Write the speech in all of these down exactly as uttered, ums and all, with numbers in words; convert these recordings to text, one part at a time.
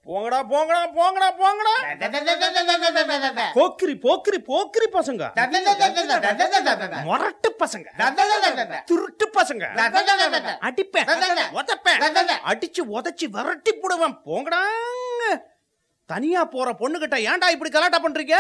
போங்கடா போங்கடா போங்கடா போங்கடா. போக்கிரி போக்கிரி போக்கிரி பசங்க, மொரட்டு பசங்க, திருட்டு பசங்க, அடிப்பேன் உதப்பேன், அடிச்சு உதச்சி விரட்டி போடுவேன். போங்கடா. தனியா போற பொண்ணுகிட்ட ஏன்டா இப்படி கலாட்டா பண்றீங்க?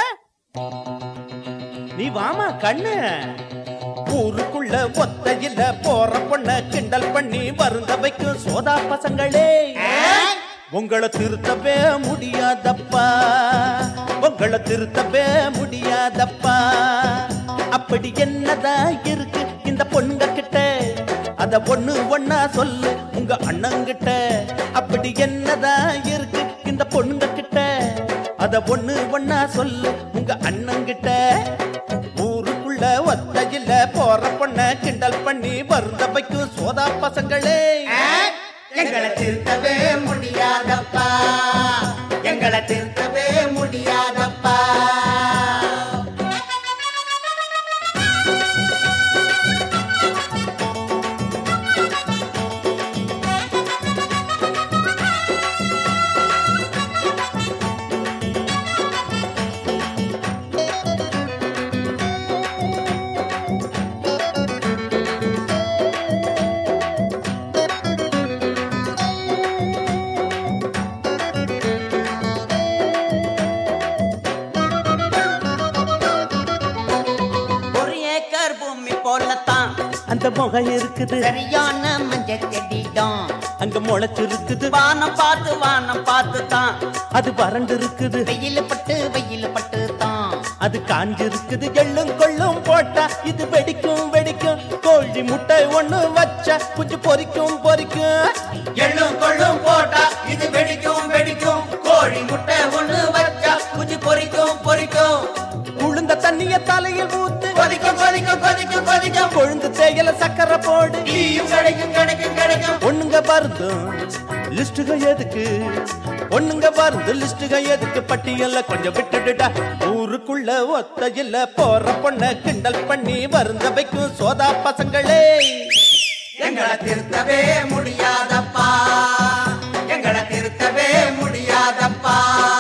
நீ வாமா கண்ணு. ஊருக்குள்ள ஒத்தையில போற பொண்ண கிண்டல் பண்ணி வருந்த வைக்கும் சோதா பசங்களே, உங்களை திருத்தவே முடியாதப்பா, உங்களை திருத்தவே முடியாதப்பா. அப்படி என்னதான் இருக்கு இந்த பொண்ணுங்க கிட்ட, அத ஒண்ணு ஒண்ணா சொல்லு உங்க அண்ணங்கிட்ட. அப்படி என்னதான் இருக்கு இந்த பொண்ணுங்க கிட்ட, அத ஒண்ணு ஒண்ணா சொல்லு உங்க அண்ணங்கிட்ட. ஊருக்குள்ள ஒத்தையில போற பொண்ண கிண்டல் பண்ணி வருந்த வைக்கும் சோதா பசங்களே, எங்களை திருத்தவே முடியாதப்பா, எங்களை திருத்தவே முடியாதப்பா. அந்த முகம் இருக்குது சரியான மஞ்சள் செடிதான், அங்க முளைச்சிருக்குது வானம் பார்த்து வானம் பார்த்து தான். அது வறண்டு இருக்குது வெயில் பட்டு வெயில் பட்டு தான். அது காஞ்சிருக்குது எள்ளும் கொள்ளும் போட்டா இது வெடிக்கும் வெடிக்கும். கோழி முட்டை ஒண்ணு வச்சா குஞ்சு பொரிக்கும் பொரிக்கும். எள்ளும் கொள்ளும் போட்டா இது வெடிக்கும் வெடிக்கும். கோழி முட்டை ஒண்ணு வச்சா குஞ்சு பொரிக்கும் பொரிக்கும். உளுந்த தண்ணிய தலையில் ஊத்து கொதிக்கும் கொதிக்கும் கொதிக்கும் கொதிக்கும். கொழுந்து தேயில சக்கரை போடு, டீயும் கிடைக்கும் கிடைக்கும் கிடைக்கும். ஒண்ணுங்க வருதும் லிஸ்டுக எதுக்கு, ஒண்ணுங்க வருது லிஸ்டுக எதுக்கு. பட்டியல்ல கொஞ்சம் விட்டுடுடா. ஊருக்குள்ள ஒத்தையில போற பொண்ண கிண்டல் பண்ணி வருந்த வைக்கும் சோதா பசங்களே, எங்களை திருத்தவே முடியாதப்பா, எங்களை திருத்தவே முடியாதப்பா.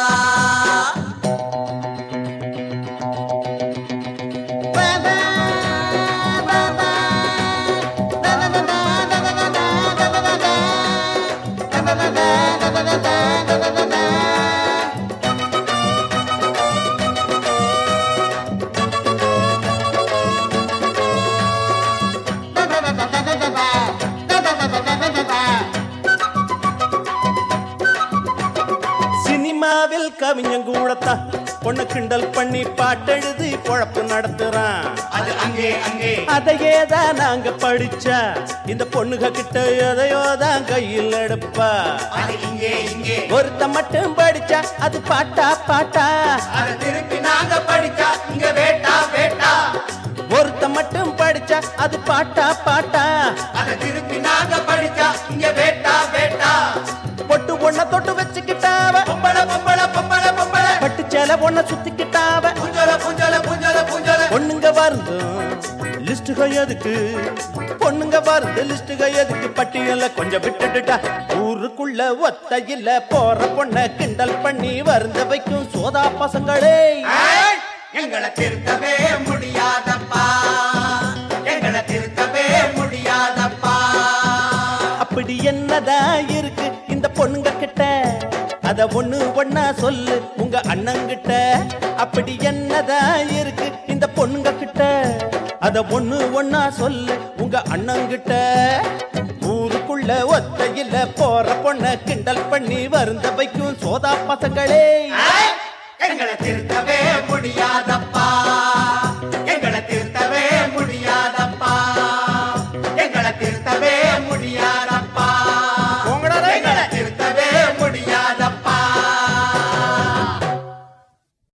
சினிமாவில் கவிஞன் கூடத்தான் பொண்ணு கிண்டல் பண்ணி பாட்டெழுதி பொழப்பு நடத்துறான். அது அங்கே அங்கே அதையேதான் நாங்க படிச்சா, இந்த பொண்ணுக கிட்ட எதையோதான் கையில் எடுப்பா. அது இங்கே இங்கே ஒருத்த மட்டும் படிச்சா அது பாட்டா பாட்டா, அதை திருப்பி நாங்க படிச்சா இங்க வேட்டா வேட்டா. ஒருத்த மட்டும் படிச்சா அது பாட்டா பாட்டா, அதை திருப்பி நாங்க படிச்சா இங்க வேட்டா வேட்டா. பொட்டு ஒண்ண தொட்டு வச்சுக்கிட்டாவ, பொம்பள பொம்பள பொம்பள பொம்பள பட்டு சேல ஒண்ண சுத்திக்கிட்டாவ. புஞ்சல புஞ்சல புஞ்சல புஞ்சல. பொண்ணுங்க வருது லிஸ்டுக எதுக்கு, பொண்ணுங்க வருது லிஸ்டுக எதுக்கு. பட்டியல கொஞ்சம் விட்டுடுடா. ஊருக்குள்ள ஒத்தையில போற பொண்ண கிண்டல் பண்ணி வருந்த வைக்கும் சோதா பசங்களே, எங்களை திருத்தவே முடியாதப்பா, எங்களை திருத்தவே முடியாதப்பா. அப்படி என்னதான் இருக்கு இந்த பொண்ணுங்க கிட்ட, அத ஒண்ணு ஒண்ணா சொல்லு உங்க அண்ணங்கிட்ட. அப்படி என்னதான் இருக்கு இந்த பொண்ணுங்க கிட்ட, அத ஒண்ணு ஒண்ணா சொல்லு உங்க அண்ணங்கிட்ட. ஊருக்குள்ள ஒத்தையில போற பொண்ண கிண்டல் பண்ணி வருந்த வைக்கும் சோதா பசங்களே, எங்களை திருத்தவே